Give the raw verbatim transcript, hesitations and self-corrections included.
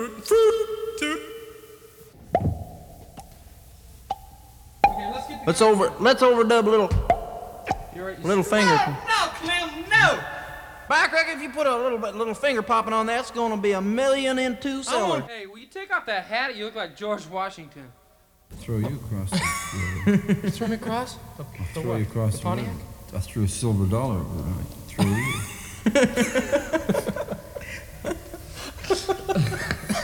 let's get Let's over. Let's overdub a little. You're right, you Little sure? finger. No, no, Clem, no. But I reckon if you put a little bit, little finger popping on that, it's gonna be a million and two I seller. want, hey, will you take off that hat? You look like George Washington. Throw you across the field. You throw me across? The, I'll the throw what? you across the the Pontiac? room. I threw a silver dollar, but I throw you.